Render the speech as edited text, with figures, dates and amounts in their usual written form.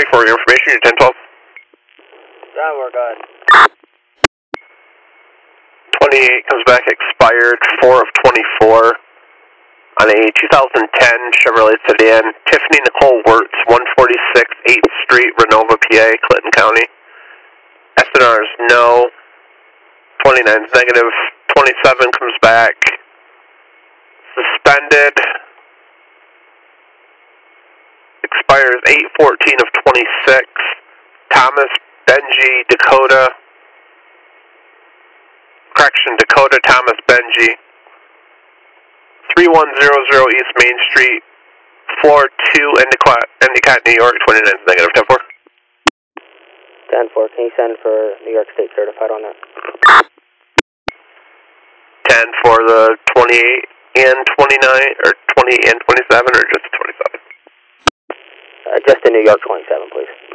3 for your information, you're 1012. Done, we're good. 28 comes back expired, 4 of 24 on a 2010 Chevrolet Sedan. Tiffany Nicole Wirtz, 146 8th Street, Renova, PA, Clinton County. SNR is no. 29 is negative. 27 comes back suspended. Expires 8/14 of 26. Thomas Benji Dakota. Correction, Dakota Thomas Benji. 3100 East Main Street, floor 2, Endicott, New York. 29 is negative. 10-4. 10-4, can you send for New York State certified on that? 10 for the 28 and 29, or 20 and 27, or just 27? Just the New York 27, please.